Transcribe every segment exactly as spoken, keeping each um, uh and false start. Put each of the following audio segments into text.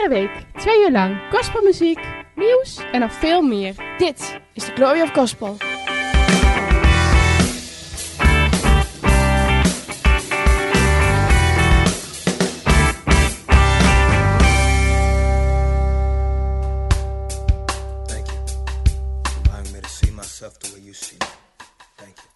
Iedere week, twee uur lang, gospelmuziek, nieuws en nog veel meer. Dit is de Glory of Gospel. Thank you for allowing me to see myself the way you see me. Thank you.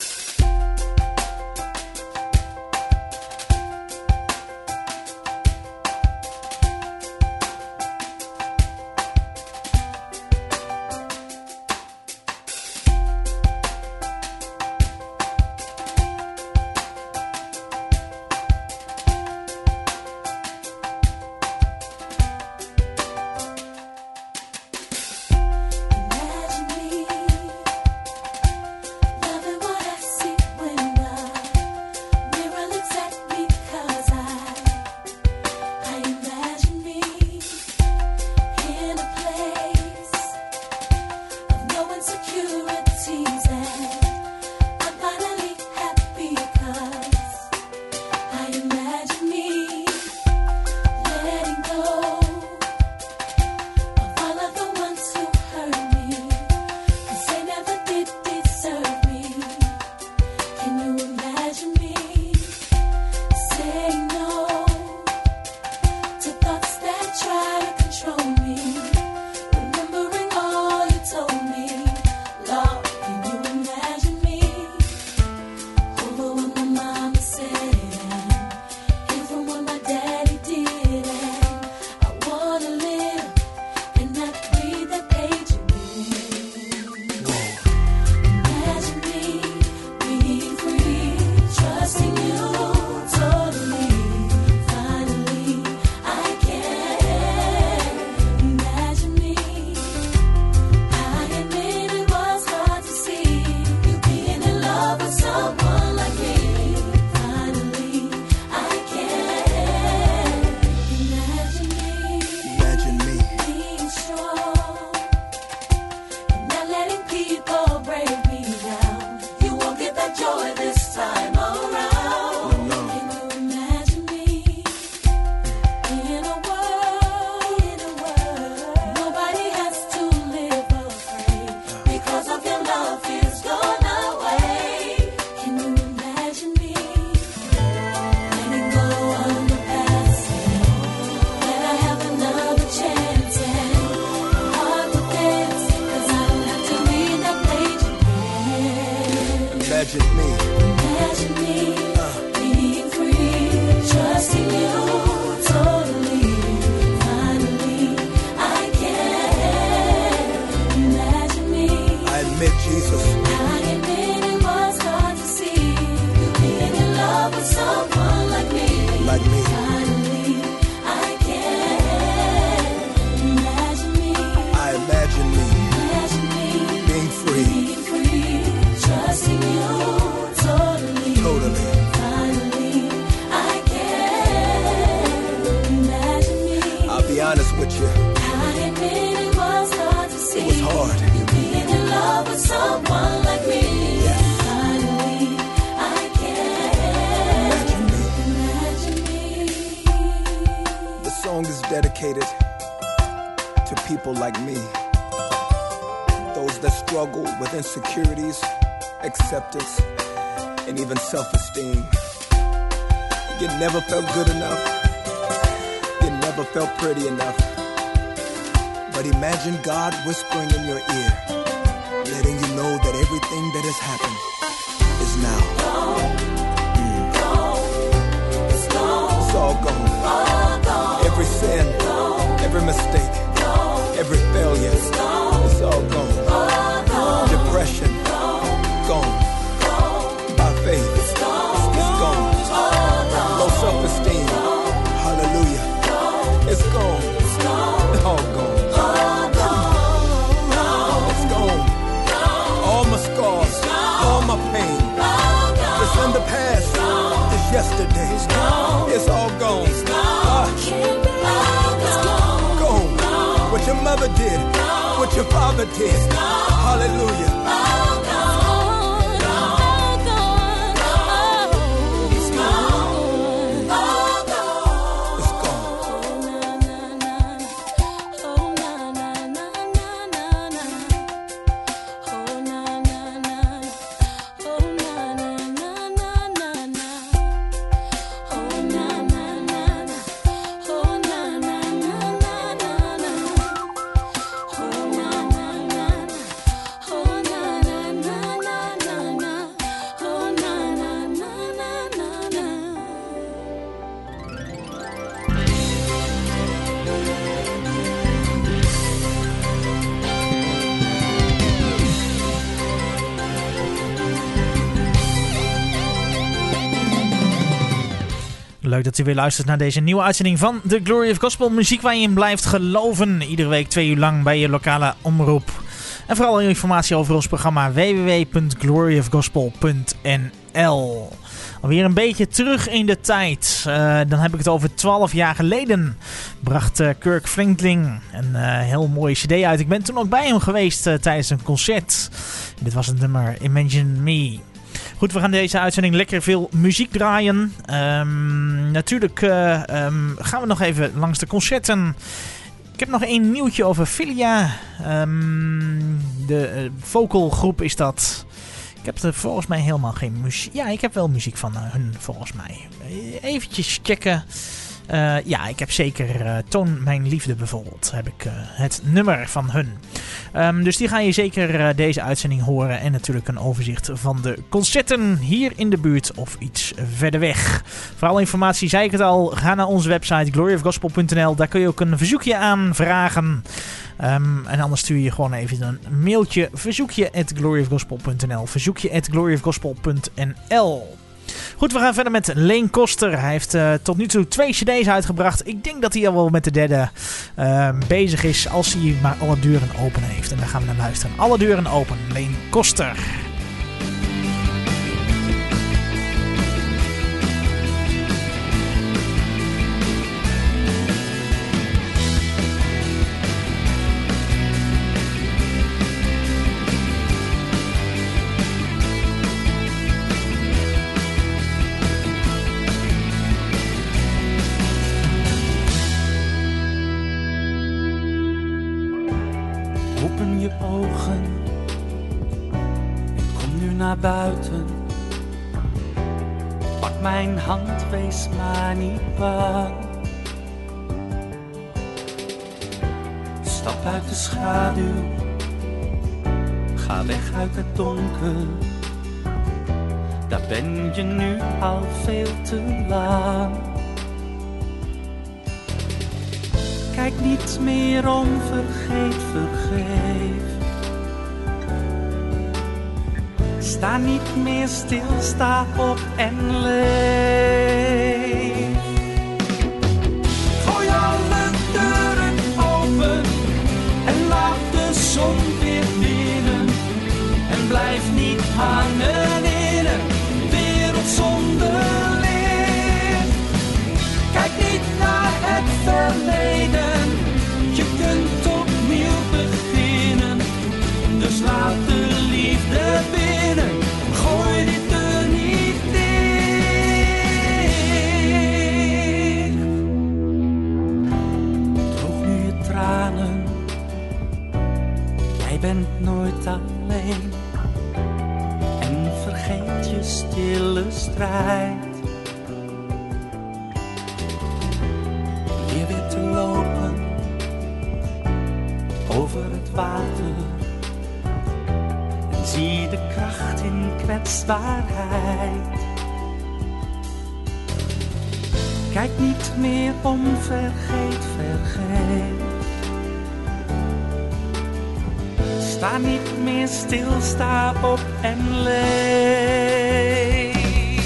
Insecurities, acceptance, and even self-esteem. You never felt good enough. You never felt pretty enough. But imagine God whispering in your ear, letting you know that everything that has happened is now. Mm. It's gone. It's all gone. All gone. Every sin, gone. Every mistake, gone. Every failure, it's, gone. It's all gone. All depression, gone, gone. gone. By faith, it's gone. It's gone. gone. Low self-esteem, gone. Hallelujah, gone. It's gone. It's gone. All gone. All gone. It's gone. gone. All my scars, all my pain, gone. It's in the past. Gone. It's yesterday. It's gone. It's all gone. It's gone. Ah. It's gone. Gone. Gone. What your mother did, gone. What your father did. Hallelujah. All gone, all gone, gone. It's gone, all gone. It's gone. Leuk dat u weer luistert naar deze nieuwe uitzending van The Glory of Gospel. Muziek waar je in blijft geloven. Iedere week twee uur lang bij je lokale omroep. En vooral informatie over ons programma w w w punt glory of gospel punt n l. Alweer een beetje terug in de tijd. Uh, dan heb ik het over twaalf jaar geleden. Bracht uh, Kirk Franklin een uh, heel mooie cd uit. Ik ben toen ook bij hem geweest uh, tijdens een concert. Dit was het nummer Imagine Me. Goed, we gaan deze uitzending lekker veel muziek draaien. Um, natuurlijk uh, um, gaan we nog even langs de concerten. Ik heb nog één nieuwtje over Filia. Um, de uh, vocalgroep is dat. Ik heb er volgens mij helemaal geen muziek. Ja, ik heb wel muziek van uh, hun volgens mij. Eventjes checken. Uh, ja, ik heb zeker uh, Toon Mijn Liefde bijvoorbeeld. Heb ik uh, het nummer van hun. Um, dus die ga je zeker uh, deze uitzending horen. En natuurlijk een overzicht van de concerten hier in de buurt of iets verder weg. Voor alle informatie zei ik het al. Ga naar onze website glory of gospel punt n l. Daar kun je ook een verzoekje aan vragen. Um, en anders stuur je gewoon even een mailtje. Verzoekje at glory of gospel punt n l. Verzoekje at glory of gospel punt n l. Goed, we gaan verder met Leen Koster. Hij heeft uh, tot nu toe twee cd's uitgebracht. Ik denk dat hij al wel met de derde uh, bezig is, als hij maar alle deuren open heeft. En daar gaan we naar luisteren. Alle deuren open, Leen Koster. Open je ogen, ik kom nu naar buiten. Pak mijn hand, wees maar niet bang. Stap uit de schaduw, ga weg uit het donker. Daar ben je nu al veel te lang. Kijk niet meer om, vergeet, vergeef. Sta niet meer stil, sta op en leef. Gooi alle deuren open en laat de zon weer binnen. En blijf niet hangen in een wereld zonder licht. Kijk niet naar het verleden. Je kunt opnieuw beginnen, dus laat de liefde binnen. Gooi die deur niet dicht. Droog nu je tranen, jij bent nooit alleen. En vergeet je stille strijd. Leer weer te lopen over het water en zie de kracht in kwetsbaarheid. Kijk niet meer om, vergeet, vergeet. Sta niet meer stil, sta op en leef.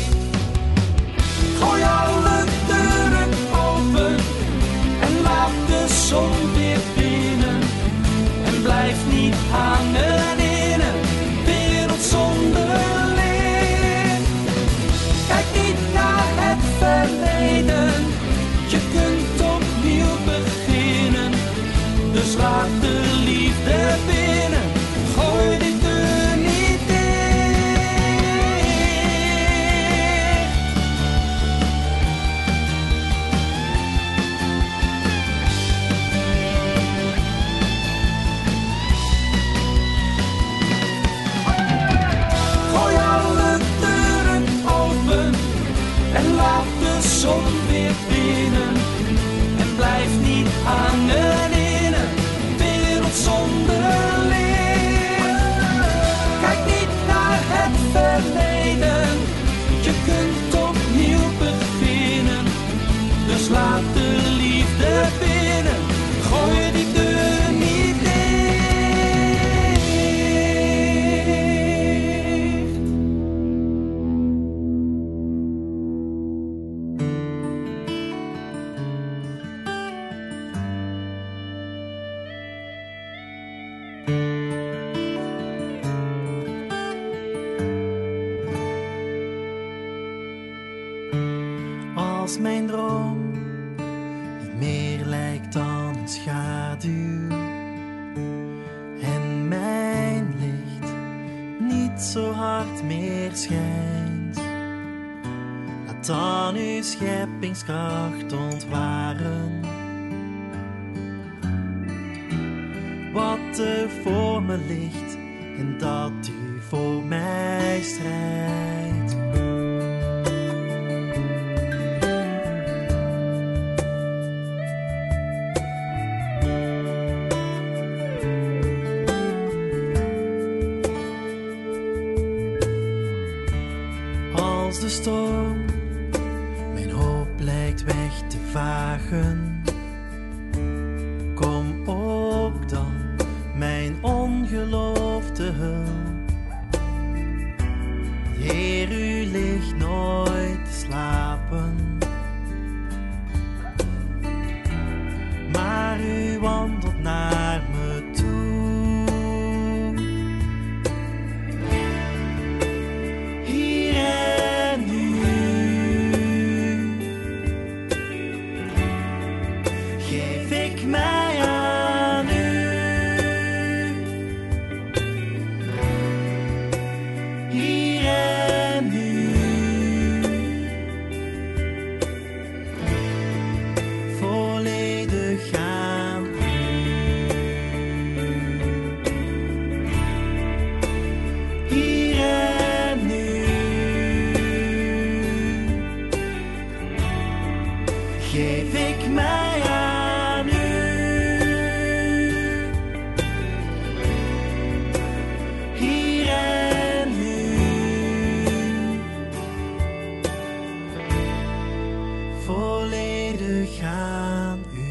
Gooi alle deuren open en laat de zon weer binnen. En blijf niet hangen in een wereld zonder licht. Kijk niet naar het verleden, je kunt opnieuw beginnen. Dus laat de liefde binnen, gooi die deur niet dicht. Als mijn droom niet meer lijkt dan een schaduw en mijn licht niet zo hard meer schijnt, laat dan uw scheppingskracht ontwaren. Wat er voor me ligt en dat u voor mij strijdt. Als de storm mijn hoop lijkt weg te vagen, kom ook dan mijn ongeloof te hulp. Heer, u ligt nooit te slapen, maar u wandelt naar me toe. Hier en nu geef ik mij aan u. Hier en nu volledig aan u. Hier en nu geef ik mij aan u. Hier en nu volledig aan u.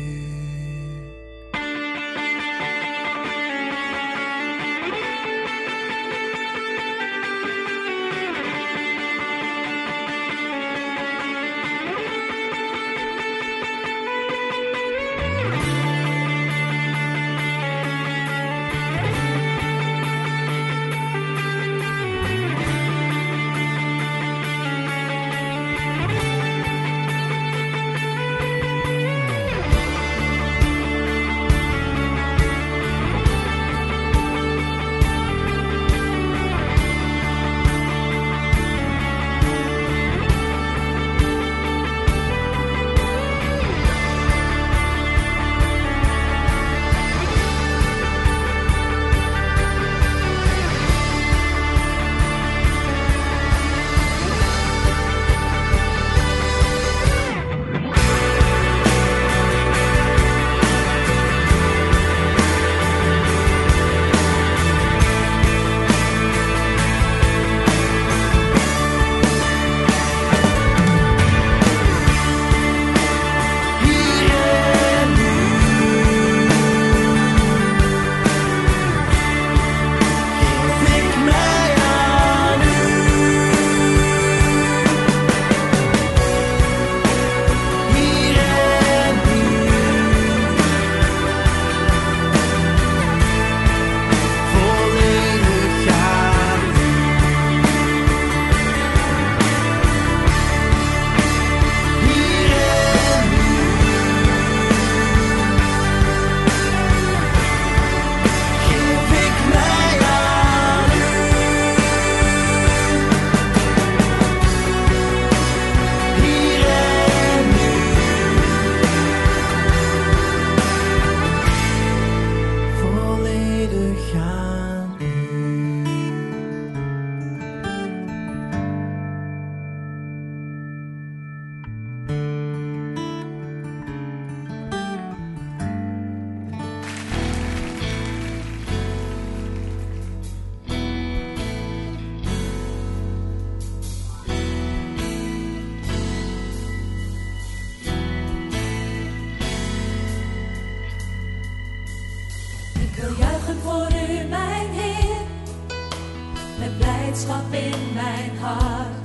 blijdschap in mijn hart.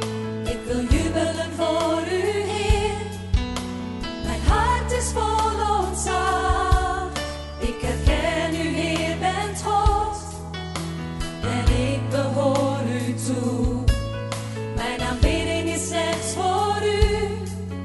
Ik wil jubelen voor u, Heer. Mijn hart is vol ontzag. Ik herken u, Heer, bent God. En ik behoor u toe. Mijn aanbidding is slechts voor u.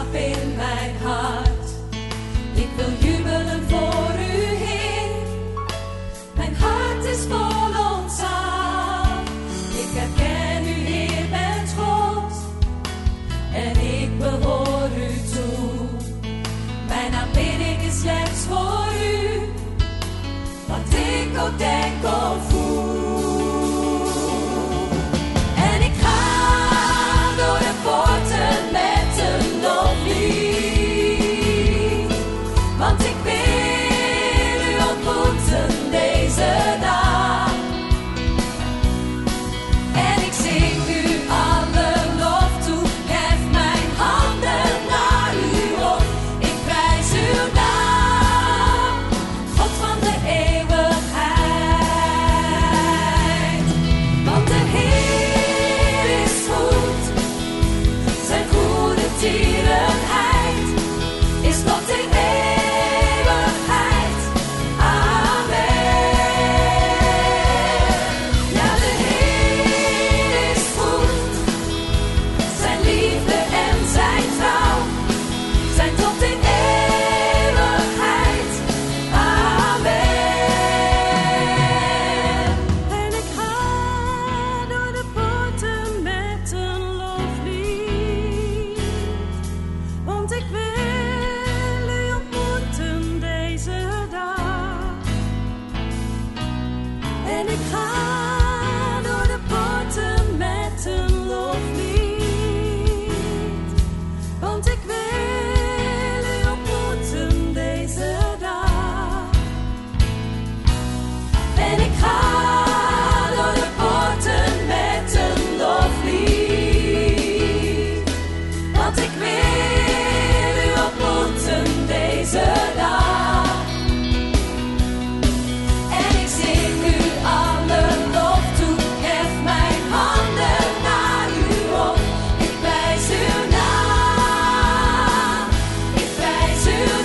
blijdschap in mijn hart. Ik wil jubelen voor u, Heer. Mijn hart is vol ontzag. Ik herken u, Heer, bent God. En ik behoor u toe. Mijn aanbidding is slechts voor u. Wat ik ook denk of voel. En ik ga door de poorten met een loflied. Want ik wil u ontmoeten deze dag. En ik zing u alle lof toe. Hef mijn handen naar u op. Ik prijs uw naam, God van de eeuwigheid. Want de Heer is goed. Zijn goede tierenheid is tot in eeuwigheid. Amen. Ja, de Heer is goed. Zijn liefde en zijn trouw zijn tot in eeuwigheid. Amen. En ik ga door de poorten met een loflied. Want ik wil u ontmoeten deze dag. En ik ga door de poorten met een loflied. Want ik wil u ontmoeten deze dag. En ik ga door de poorten met een loflied. Want ik wil u ontmoeten deze dag. En ik zing u alle lof toe. Hef mijn handen naar u op. Ik prijs uw naam. Ik prijs uw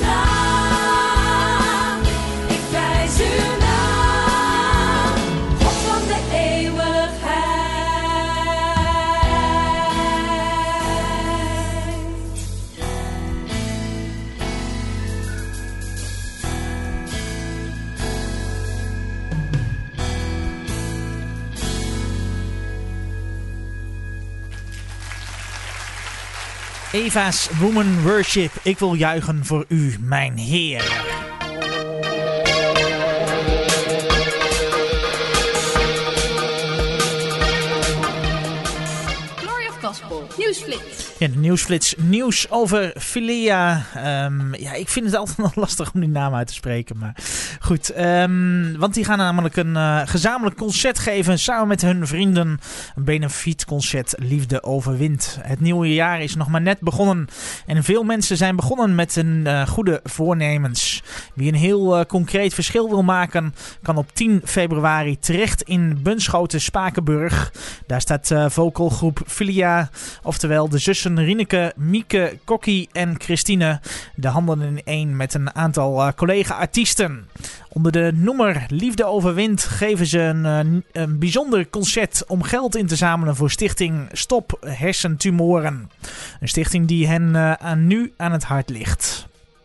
naam. Ik prijs uw naam. God van de eeuwigheid. Eva's Woman Worship. Ik wil juichen voor u, mijn Heer. Glory of Gospel. Nieuwsflits. Ja, de nieuwsflits. Nieuws over Philia. Um, ja, ik vind het altijd nog lastig om die naam uit te spreken. Maar goed. Um, want die gaan namelijk een uh, gezamenlijk concert geven. Samen met hun vrienden. Een benefietconcert Liefde Overwint. Het nieuwe jaar is nog maar net begonnen. En veel mensen zijn begonnen met een uh, goede voornemens. Wie een heel uh, concreet verschil wil maken. Kan op tien februari terecht in Bunschoten-Spakenburg. Daar staat uh, vocalgroep Philia. Oftewel de zussen Rieneke, Mieke, Kokkie en Christine. De handen in één met een aantal uh, collega-artiesten. Onder de noemer Liefde Overwint geven ze een, uh, een bijzonder concert om geld in te zamelen voor stichting Stop Hersentumoren. Een stichting die hen uh, aan nu aan het hart ligt.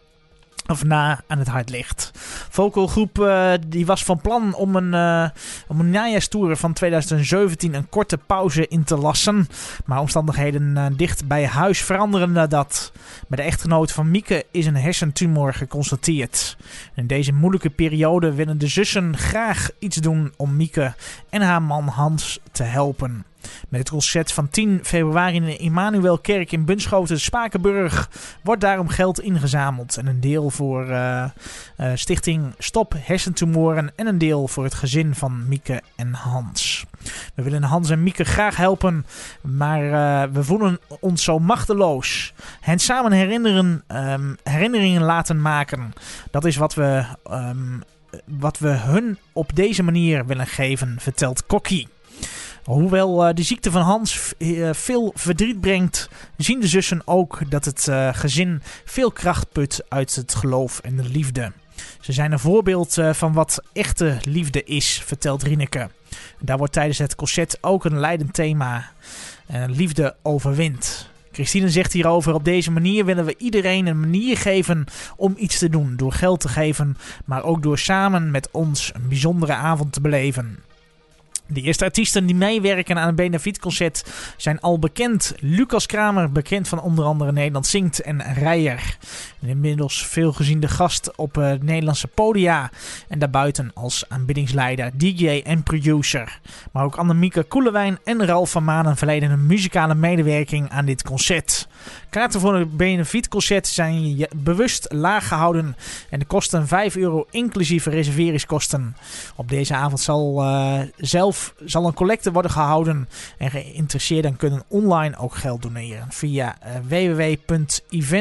Of na aan het hart ligt. Vocalgroep uh, die was van plan om een, uh, om een najaarstour van twintig zeventien een korte pauze in te lassen. Maar omstandigheden uh, dicht bij huis veranderen dat. Bij de echtgenoot van Mieke is een hersentumor geconstateerd. In deze moeilijke periode willen de zussen graag iets doen om Mieke en haar man Hans te helpen. Met het concert van tien februari in de Immanuelkerk in Bunschoten-Spakenburg wordt daarom geld ingezameld. En een deel voor uh, uh, stichting Stop Hersentumoren en een deel voor het gezin van Mieke en Hans. We willen Hans en Mieke graag helpen, maar uh, we voelen ons zo machteloos. Hen samen herinneren, um, herinneringen laten maken. Dat is wat we, um, wat we hun op deze manier willen geven, vertelt Kokkie. Hoewel uh, de ziekte van Hans uh, veel verdriet brengt, zien de zussen ook dat het uh, gezin veel kracht put uit het geloof en de liefde. Ze zijn een voorbeeld uh, van wat echte liefde is, vertelt Rieneke. Daar wordt tijdens het concert ook een leidend thema. Uh, liefde overwint. Christine zegt hierover: op deze manier willen we iedereen een manier geven om iets te doen. Door geld te geven, maar ook door samen met ons een bijzondere avond te beleven. De eerste artiesten die meewerken aan het benefietconcert zijn al bekend. Lucas Kramer, bekend van onder andere Nederland Zingt en Rijer. Een inmiddels veelgeziende gast op uh, Nederlandse podia. En daarbuiten als aanbiddingsleider, D J en producer. Maar ook Annemieke Koelewijn en Ralf van Manen verleden een muzikale medewerking aan dit concert. Kaarten voor het benefietconcert zijn bewust laag gehouden. En de kosten vijf euro inclusief reserveringskosten. Op deze avond zal uh, zelf zal een collecte worden gehouden. En geïnteresseerden kunnen online ook geld doneren. Via uh, w w w punt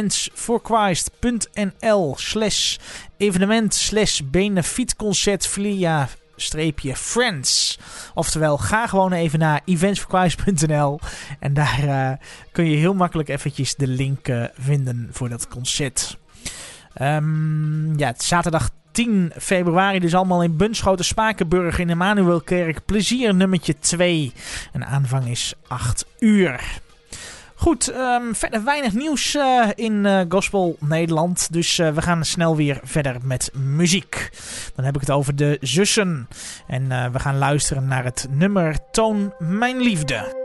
eventsforchrist.nl slash evenement slash benefietconcert via streepje friends. Oftewel, ga gewoon even naar eventsforchrist punt n l en daar uh, kun je heel makkelijk eventjes de link uh, vinden voor dat concert. Um, ja, het is zaterdag tien februari, dus allemaal in Bunschoten, Spakenburg in Emmanuelkerk. Plezier nummertje twee. En aanvang is acht uur. Goed, um, verder weinig nieuws uh, in uh, Gospel Nederland. Dus uh, we gaan snel weer verder met muziek. Dan heb ik het over de zussen. En uh, we gaan luisteren naar het nummer Toon Mijn Liefde.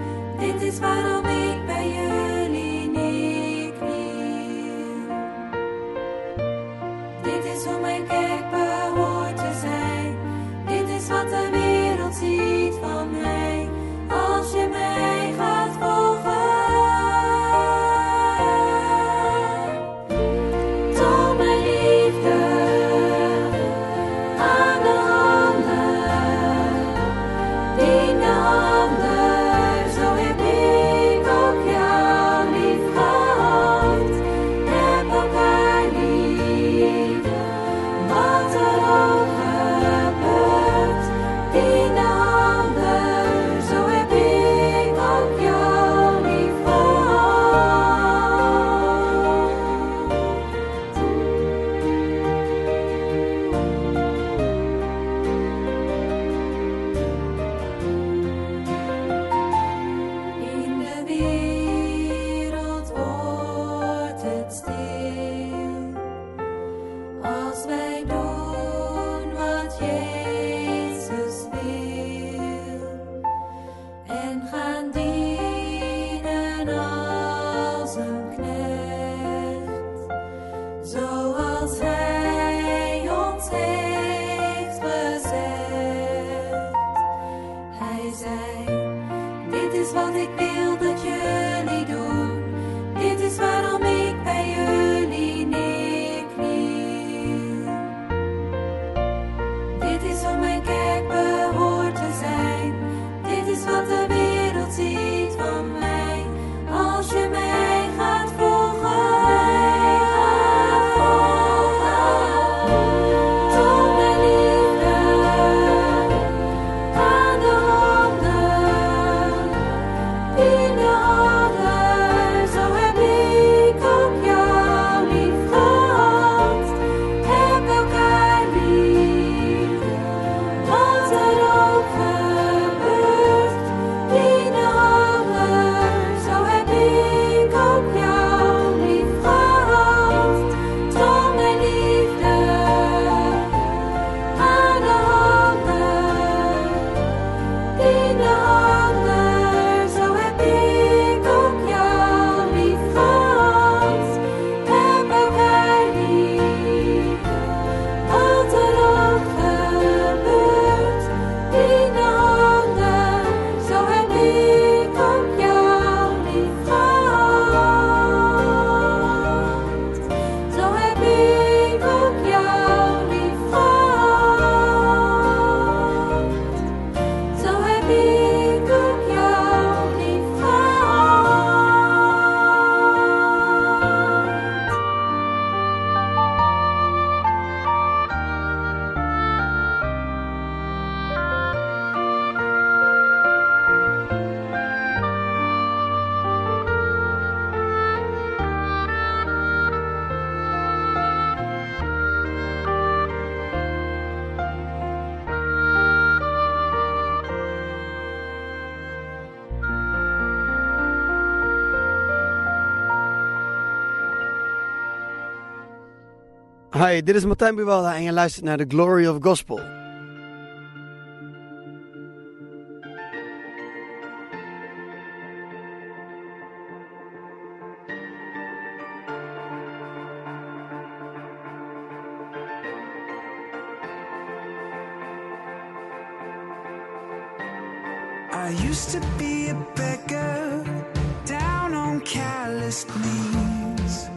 Waarom ik bij jullie neerkniel. Hi, dit is Martijn Buwalda en je luistert naar The Glory of Gospel. I used to be a beggar, down on calloused knees,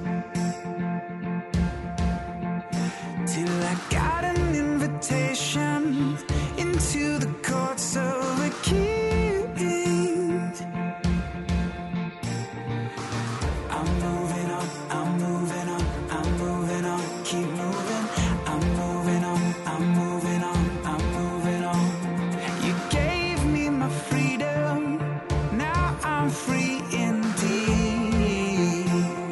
till I got an invitation into the courts of a king. I'm moving on, I'm moving on, I'm moving on, keep moving. I'm moving on, I'm moving on, I'm moving on. You gave me my freedom, now I'm free indeed.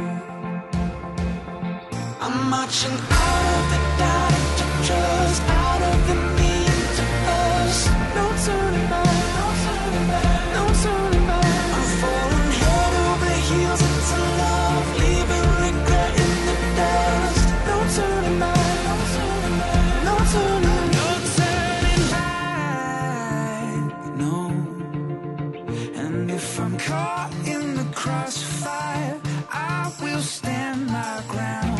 I'm marching out of the doubt into trust, out of the me into us. No turning back, no turning back, no turning back. I'm falling head over heels into love, leaving regret in the dust. No turning back, no turning back, no turning, no turning back, no. And if I'm caught in the crossfire, I will stand my ground.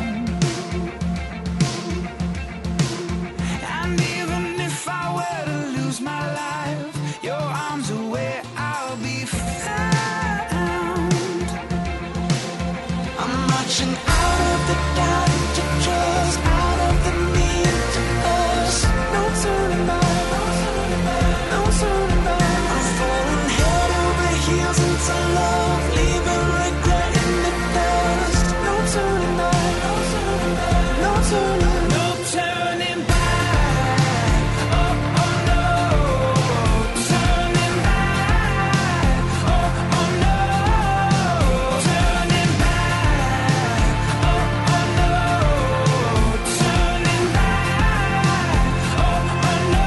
And even if I were to lose my life, your arms are where I'll be found. I'm marching out of the doubt into trust, out of the me into us. No turning back, no turning back, no turning back. I'm falling head over heels into love, leaving regret in the dust. No turning back, no turning back, no turning, no turning back. Oh, oh no, turning back. Oh, oh no, turning back. Oh, oh no, turning back. Oh, oh no.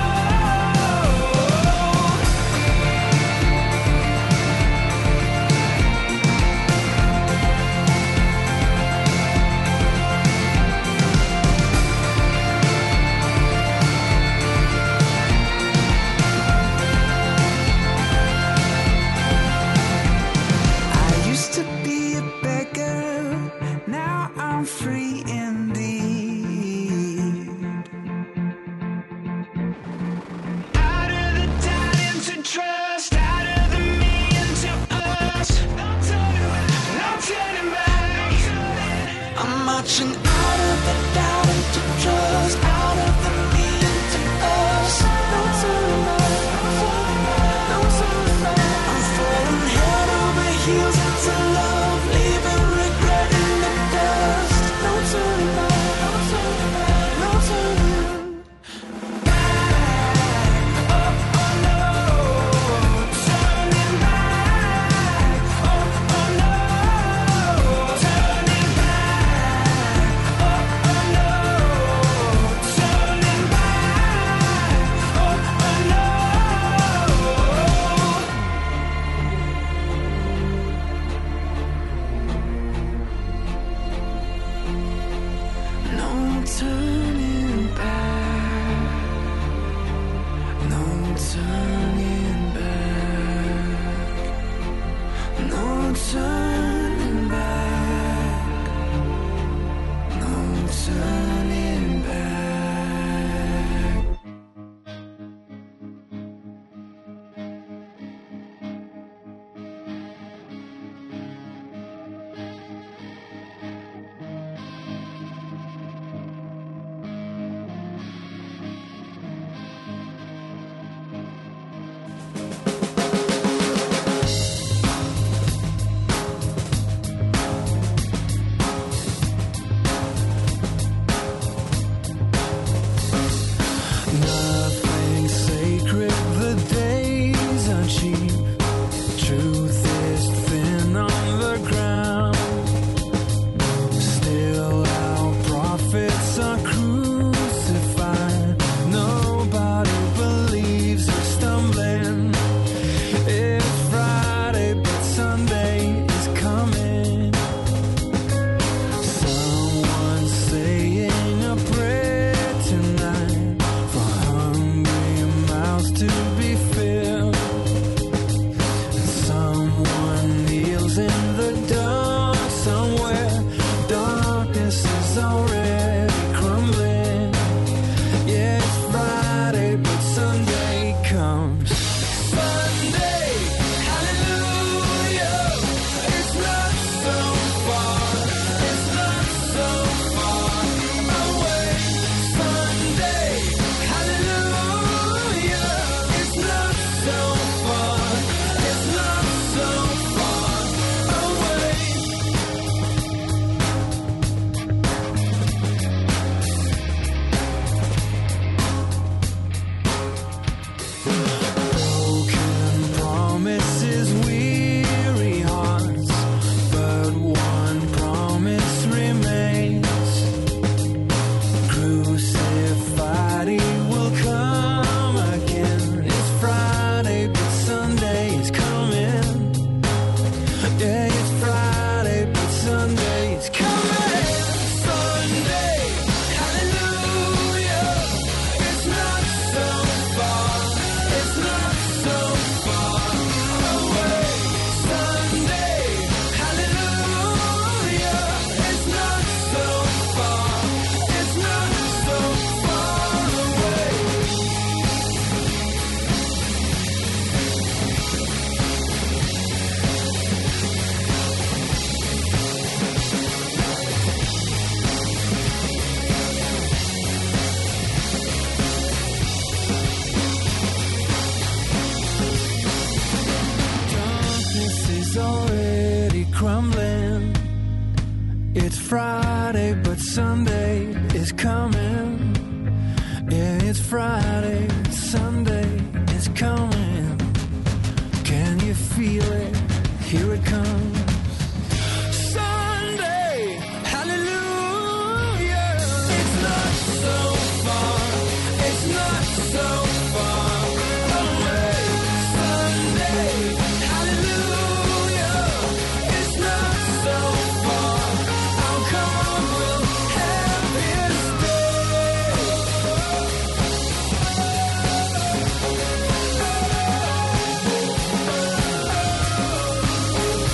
I used to be a beggar, now I'm free indeed. Out of the doubt into trust, out of the me into us. No turning back, no turning back. I'm marching out of the doubt into trust, out of the me into us. No turning back, no turning back. I'm falling head over heels into love, leaving regret in the dust. No turning back, no turning back, no turning back. Oh, oh no, turning back. Oh, oh no, turning back. Oh, oh no, turning back. Oh, oh no. No turning back, no turning back, no turning back, no turning back. is already crumbling. Yeah, it's Friday, but Sunday comes. Sunday, hallelujah. It's not so far. It's not so far away. Sunday, hallelujah. It's not so far. It's not so far away. Broken promises, weary hearts, but one promise remains. Crucified, he will come again. It's Friday, but Sunday is coming. Yeah, it's Friday, but Sunday is coming. Sunday, hallelujah. It's not so far. It's not so far away. Sunday, hallelujah. It's not so far. It's not so far away. Darkness is already crumbling. It's Friday, but Sunday is coming. Yeah, it's Friday, Sunday is coming. Can you feel it? Here it comes. Sunday, hallelujah. It's not so far. It's not so far away. Sunday, hallelujah. It's not so far. I'll come, we'll have his day.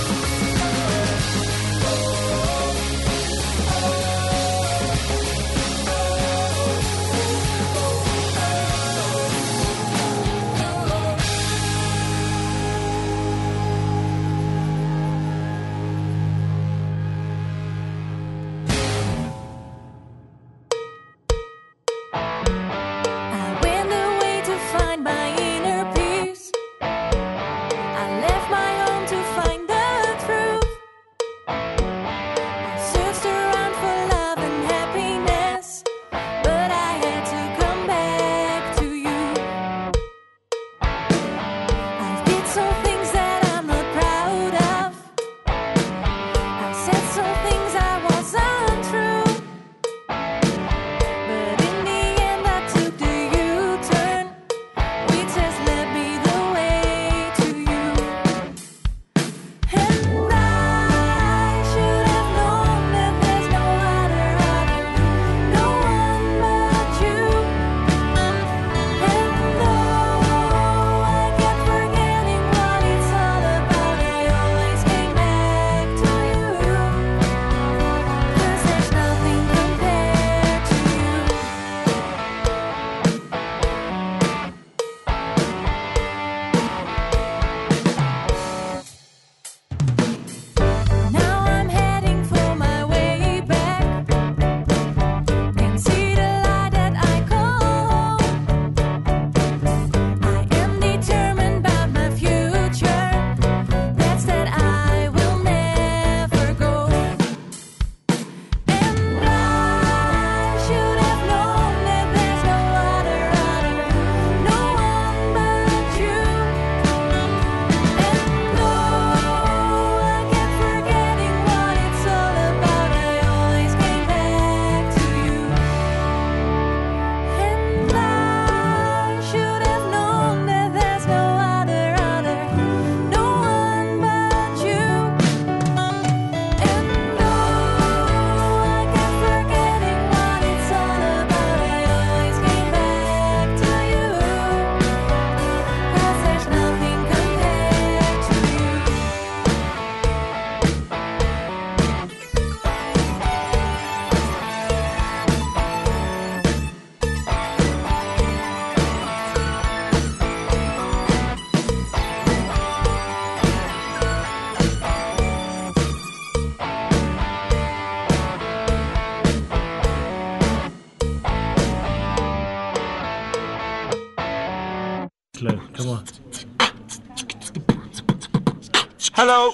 Hello.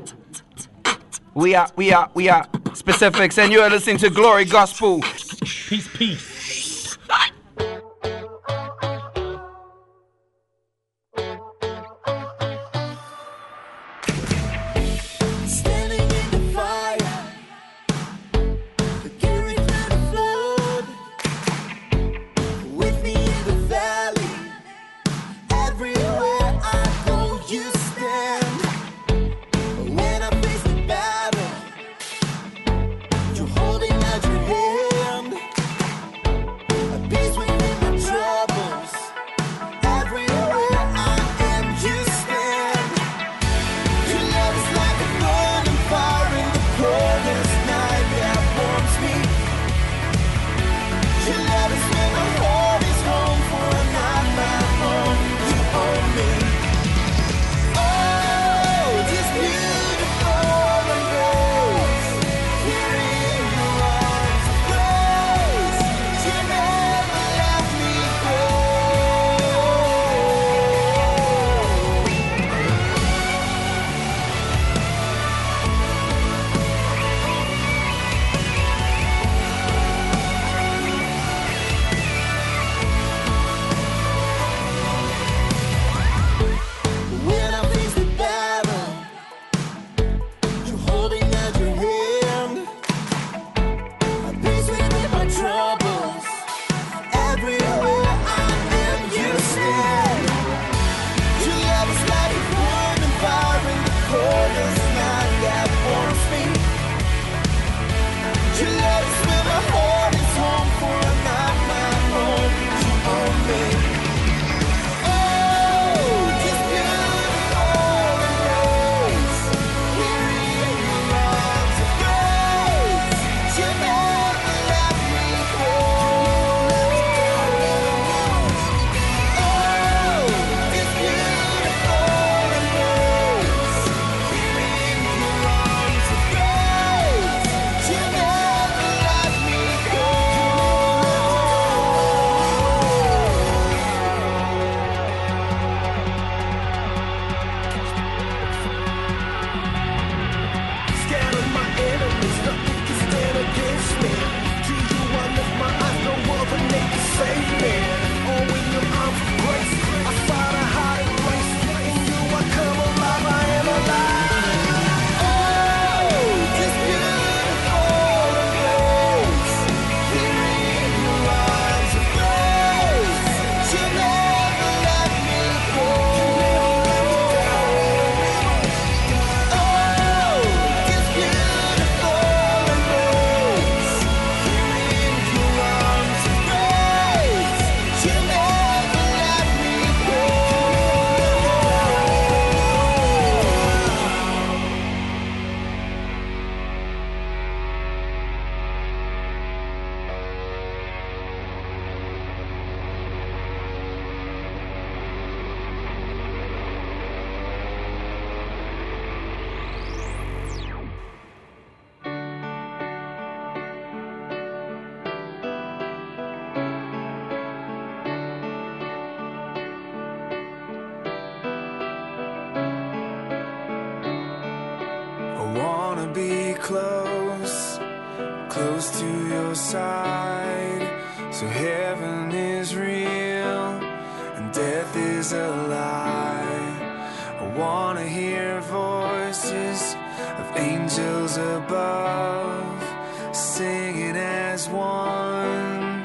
We are, we are, we are Specifics, and you are listening to Glory Gospel. Peace, peace. Standing in the fire, carried through the flood, with me in the valley, everywhere I go you stand. When I face the battle, you're holding out your hand. A peace within my troubles, everywhere I am you stand. Your love is like a burning fire in the coldest night that warms me. Your love is when my heart is home for a night my own. You own me. Oh, this beautiful embrace, here in your arms of grace, you never let me go. When I face the battle, you're holding out your hand. A peace within my troubles, everywhere I am you stand. Your love is like a burning fire in the coldest night that warms me. Your love is when my heart is home for a night my own. You own me. Oh, this beautiful embrace, here in your arms of grace, you never let me go. Oh, this beautiful embrace, here in your arms of grace, you never let me go. Scared of my enemies, nothing can stand against me. To you I lift my eyes, no other name can save me. Oh, in your arms of grace, I find a hiding place. In you I come alive, I am alive. Oh, this beautiful embrace, here in your arms of grace, you never let me go. Oh, this beautiful embrace, here in your arms of grace, you never let me go. I wanna be close, close to your side. So heaven is real and death is a lie. I wanna hear voices of angels above, singing as one.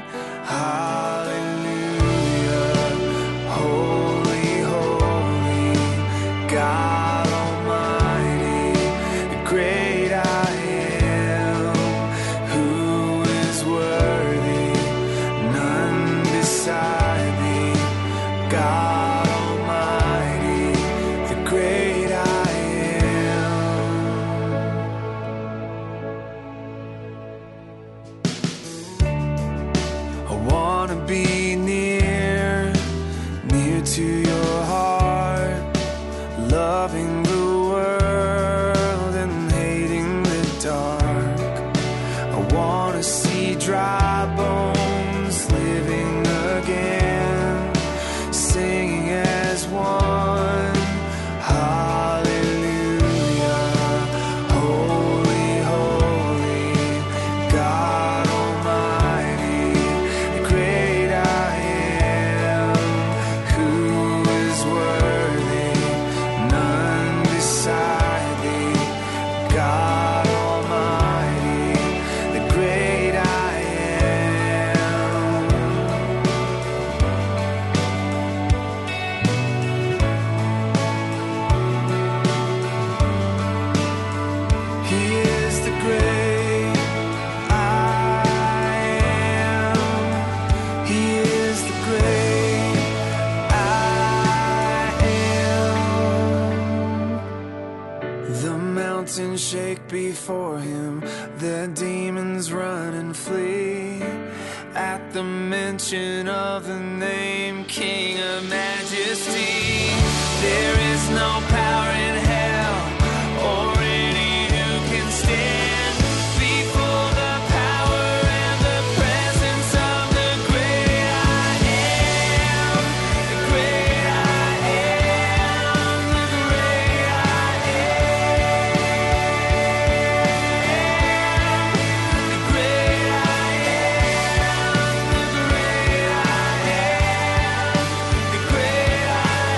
Hallelujah. Holy, holy, God Almighty, the great I am, who is worthy, none beside thee. God Almighty, the great I am. I wanna be near, near to your heart, loving the world and hating the dark. I wanna see dry bones living again, singing as one. Hallelujah. mention of the name King of Majesty. There is no power in hell or any who can stand before the power and the presence of the great I am. The great I am. The great I am. The great I am. The great I am. The great I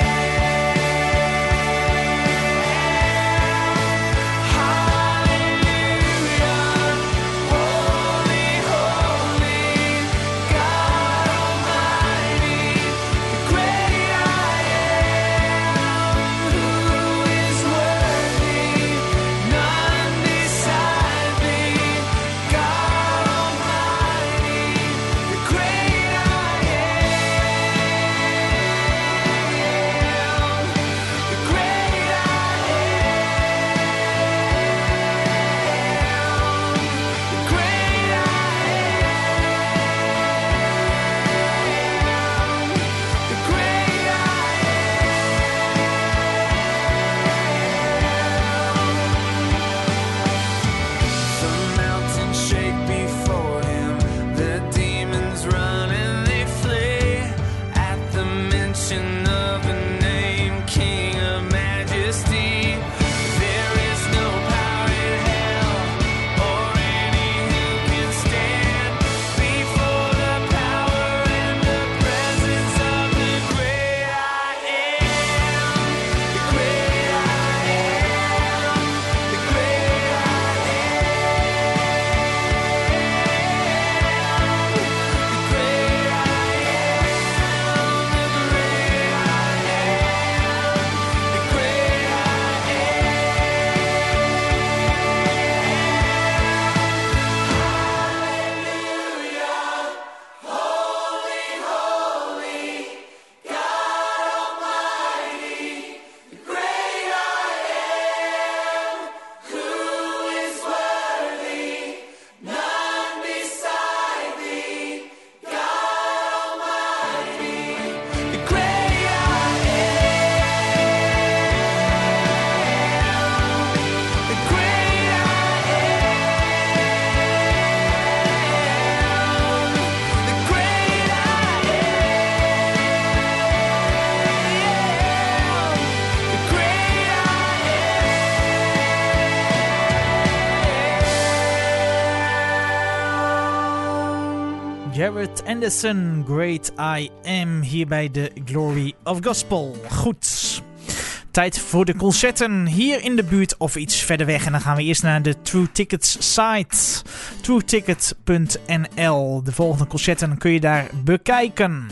Jared Anderson, Great I Am, hier bij de Glory of Gospel. Goed, tijd voor de concerten hier in de buurt of iets verder weg. En dan gaan we eerst naar de True Tickets site, true ticket punt n l. De volgende concerten kun je daar bekijken.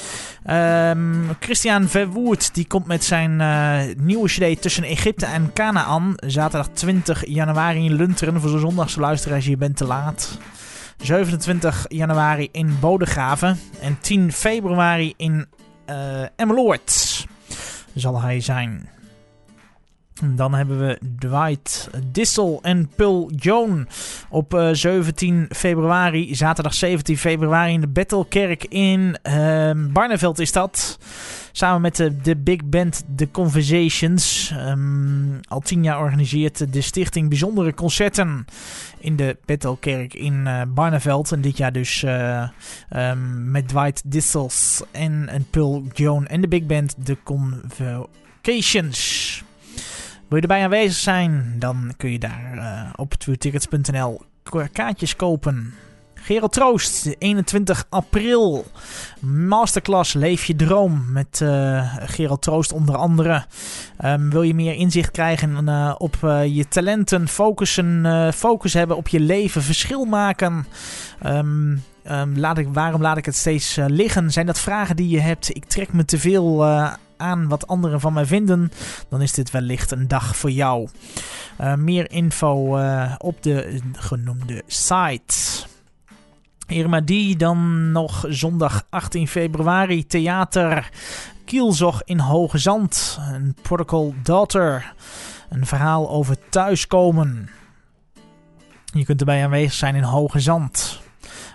Um, Christian Verwoerd die komt met zijn uh, nieuwe cd Tussen Egypte en Kanaan. Zaterdag twintig januari in Lunteren. Voor zo'n zondagse luisteraars, je bent te laat. zevenentwintig januari in Bodegraven. En tien februari in uh, Emmeloord zal hij zijn. En dan hebben we Dwight Dissel en Pul Joan op uh, zeventien februari. Zaterdag zeventien februari in de Bethelkerk in uh, Barneveld is dat. Samen met de, de big band The Conversations. Um, al tien jaar organiseert de stichting bijzondere concerten in de Bethelkerk in uh, Barneveld. En dit jaar dus uh, um, met Dwight Dissels en, en Pul Joan en de big band The Conversations. Wil je erbij aanwezig zijn, dan kun je daar uh, op true tickets punt n l kaartjes kopen. Gerald Troost, eenentwintig april. Masterclass Leef je Droom met uh, Gerald Troost onder andere. Um, wil je meer inzicht krijgen uh, op uh, je talenten, focussen, uh, focus hebben op je leven, verschil maken. Um, um, laat ik, waarom laat ik het steeds uh, liggen? Zijn dat vragen die je hebt? Ik trek me te veel uh, aan wat anderen van mij vinden. Dan is dit wellicht een dag voor jou. Uh, meer info uh, op de genoemde site. Irma die dan nog zondag achttien februari theater Kielzog in Hoge Zand. Een Prodigal Daughter. Een verhaal over thuiskomen. Je kunt erbij aanwezig zijn in Hoge Zand.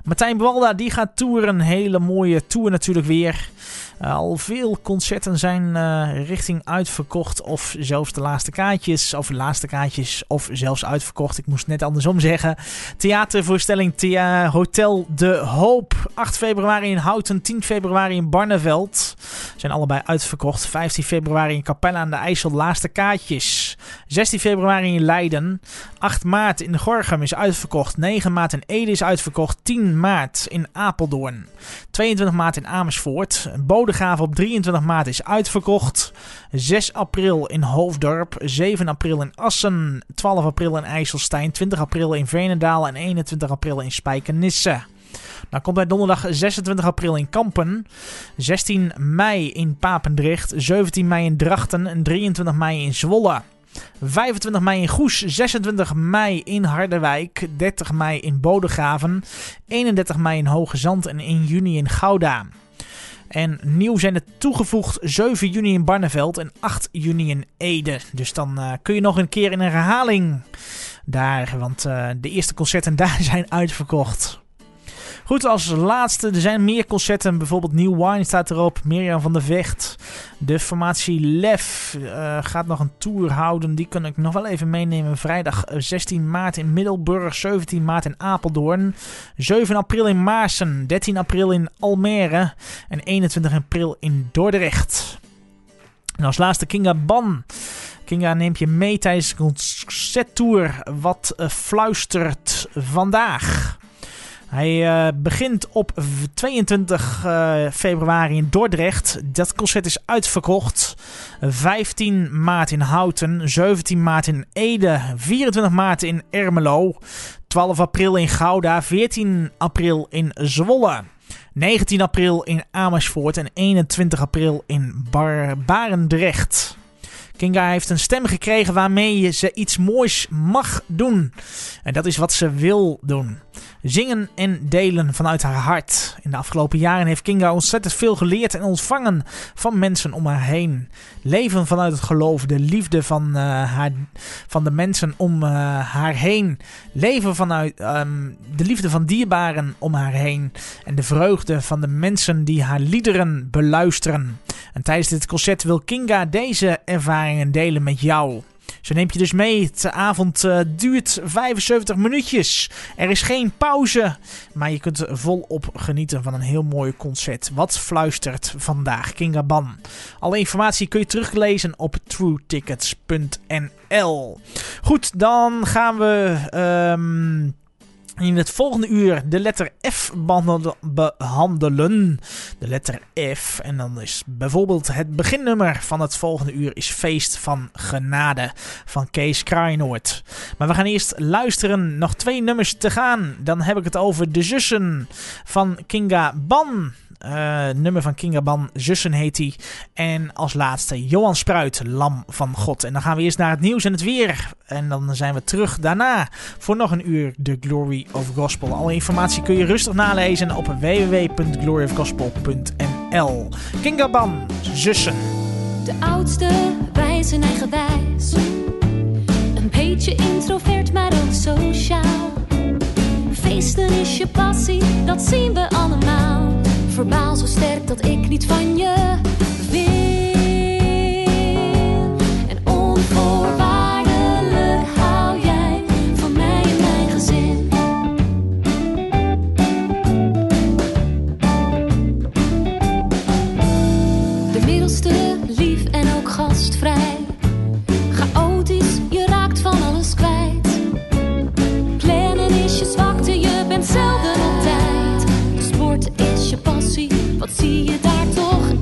Martijn Buwalda die gaat toeren. Een hele mooie tour natuurlijk weer. Uh, al veel concerten zijn uh, richting uitverkocht of zelfs de laatste kaartjes. Of de laatste kaartjes of zelfs uitverkocht. Ik moest net andersom zeggen. Theatervoorstelling Thea Hotel De Hoop. acht februari in Houten, tien februari in Barneveld. Zijn allebei uitverkocht. vijftien februari in Capelle aan de IJssel, de laatste kaartjes. zestien februari in Leiden. acht maart in Gorinchem is uitverkocht. negen maart in Ede is uitverkocht. tien maart in Apeldoorn. tweeëntwintig maart in Amersfoort. Bodegraven op drieëntwintig maart is uitverkocht. zes april in Hoofddorp. zeven april in Assen. twaalf april in IJsselstein. twintig april in Veenendaal. En eenentwintig april in Spijkenisse. Dan komt bij donderdag zesentwintig april in Kampen. zestien mei in Papendrecht. zeventien mei in Drachten. En drieëntwintig mei in Zwolle. vijfentwintig mei in Goes, zesentwintig mei in Harderwijk, dertig mei in Bodegraven, eenendertig mei in Hoge Zand en één juni in Gouda. En nieuw zijn er toegevoegd zeven juni in Barneveld en acht juni in Ede. Dus dan uh, kun je nog een keer in een herhaling daar, want uh, de eerste concerten daar zijn uitverkocht. Goed, als laatste, er zijn meer concerten. Bijvoorbeeld New Wine staat erop. Mirjam van der Vecht. De formatie Lef uh, gaat nog een tour houden. Die kan ik nog wel even meenemen. Vrijdag zestien maart in Middelburg. zeventien maart in Apeldoorn. zeven april in Maarsen. dertien april in Almere. En eenentwintig april in Dordrecht. En als laatste Kinga Ban. Kinga neemt je mee tijdens de concerttour. Wat uh, fluistert vandaag. Hij uh, begint op tweeëntwintig februari in Dordrecht. Dat concert is uitverkocht. vijftien maart in Houten. zeventien maart in Ede. vierentwintig maart in Ermelo. twaalf april in Gouda. veertien april in Zwolle. negentien april in Amersfoort. En eenentwintig april in Bar- Barendrecht. Kinga heeft een stem gekregen waarmee ze iets moois mag doen. En dat is wat ze wil doen. Zingen en delen vanuit haar hart. In de afgelopen jaren heeft Kinga ontzettend veel geleerd en ontvangen van mensen om haar heen. Leven vanuit het geloof, de liefde van, uh, haar, van de mensen om uh, haar heen. Leven vanuit um, de liefde van dierbaren om haar heen. En de vreugde van de mensen die haar liederen beluisteren. En tijdens dit concert wil Kinga deze ervaringen delen met jou. Zo neemt je dus mee. De avond uh, duurt vijfenzeventig minuutjes. Er is geen pauze. Maar je kunt volop genieten van een heel mooi concert. Wat fluistert vandaag? Kinga Ban. Alle informatie kun je teruglezen op true tickets punt n l. Goed, dan gaan we... Um, in het volgende uur de letter F behandelen. De letter F. En dan is bijvoorbeeld het beginnummer van het volgende uur is Feest van Genade van Kees Kraaienoord. Maar we gaan eerst luisteren. Nog twee nummers te gaan. Dan heb ik het over De Zussen van Kinga Ban. Uh, nummer van Kinga Ban, Zussen heet hij. En als laatste Johan Spruit, Lam van God. En dan gaan we eerst naar het nieuws en het weer. En dan zijn we terug daarna voor nog een uur The Glory of Gospel. Alle informatie kun je rustig nalezen op w w w punt glory of gospel punt n l. Kinga Ban, Zussen. De oudste, wijs en eigenwijs. Een beetje introvert, maar ook sociaal. Feesten is je passie, dat zien we allemaal. Verbaal zo sterk dat ik niet van je wil. En onvoorwaardelijk hou jij van mij en mijn gezin. De middelste, lief en ook gastvrij. Chaotisch, je raakt van alles kwijt. Plannen is je zwakte, je bent zelden op tijd. Sport is je passie, wat zie je daar toch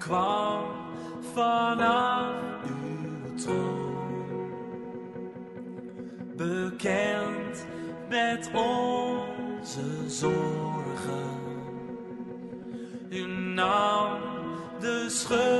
kwam vanaf uw troon. Bekend met onze zorgen. U nam de schuld